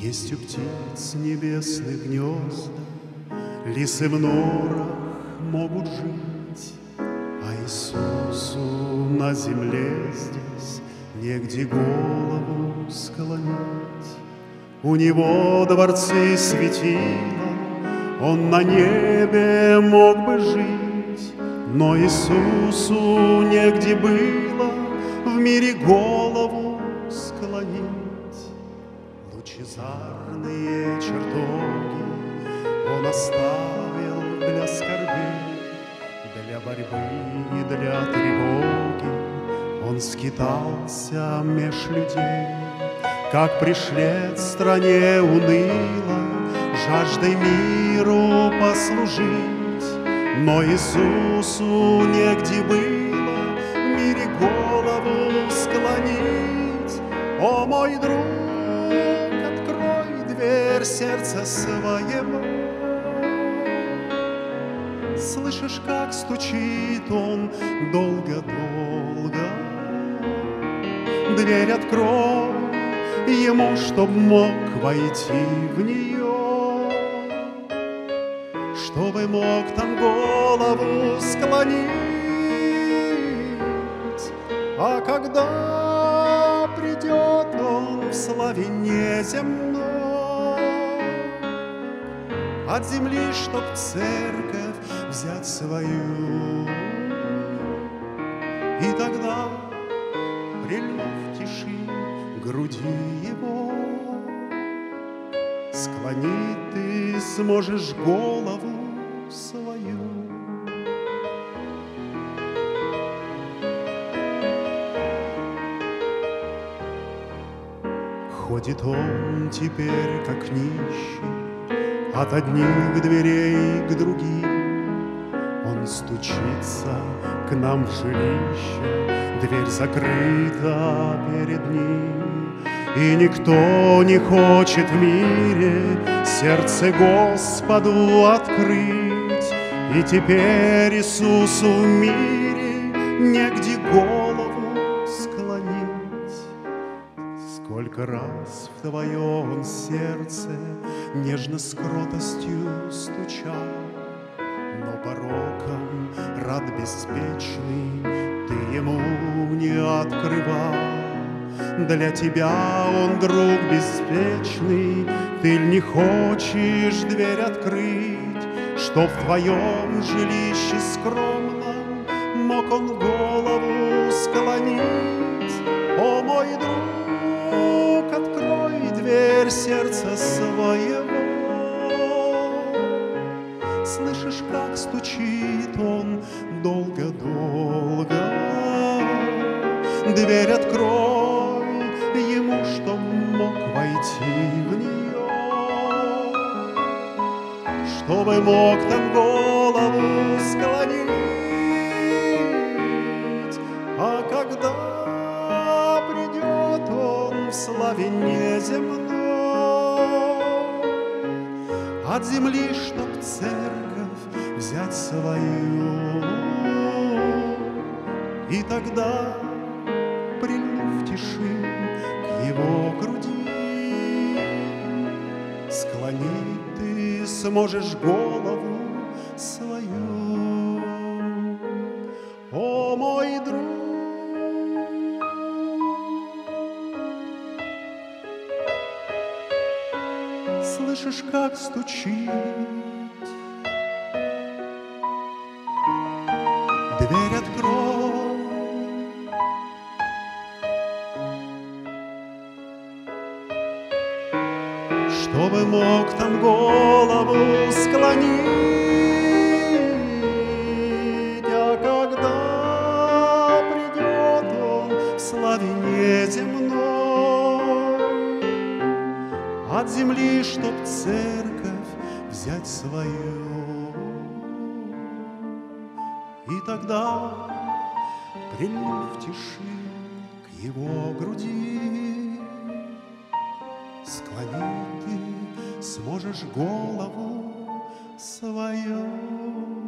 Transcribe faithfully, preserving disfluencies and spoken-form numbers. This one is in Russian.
Есть у птиц небесных гнезда, лисы в норах могут жить, а Иисусу на земле здесь негде голову склонить. У Него дворцы светила, Он на небе мог бы жить, но Иисусу негде было в мире голову склонить. Лучезарные чертоги Он оставил для скорбей, для борьбы и для тревоги Он скитался меж людей, как пришлец в стране уныло, жаждой миру послужить, но Иисусу негде было в мире голову склонить. О, мой друг, открой дверь сердца своего. Слышишь, как стучит он долго-долго? Дверь открой ему, чтоб мог войти в нее, чтобы мог там голову склонить. А когда придет он в славе неземной, от земли, чтоб церковь взять свою, и тогда, прильнув в тиши груди его, склонить ты сможешь голову свою. Ходит он теперь, как нищий, от одних дверей к другим. Он стучится к нам в жилище, дверь закрыта перед ним. И никто не хочет в мире сердце Господу открыть. И теперь Иисусу в мире негде голову склонить. Сколько раз в твое он сердце нежно с кротостью стучал, но пороком рад беспечный ты ему не открывал. Для тебя он друг беспечный, ты ль не хочешь дверь открыть, чтоб в твоем жилище скромном мог он голову склонить? О, мой друг, открой дверь сердца своего. Слышишь, как стучит он долго-долго? Дверь открой ему, чтоб мог войти в нее, чтобы мог там голову склонить. А когда придет он в славе неземной, от земли, чтоб церковь взять свою, и тогда, прильнув в тиши к его груди, склонить ты сможешь голову свою. О, мой друг, слышишь, как стучит дверь открой, чтобы мог там голову склонить. А когда придет он в славе неземной, от земли, чтоб церковь взять свою, и тогда, прильнув в тиши к его груди, склонить ты сможешь голову свою.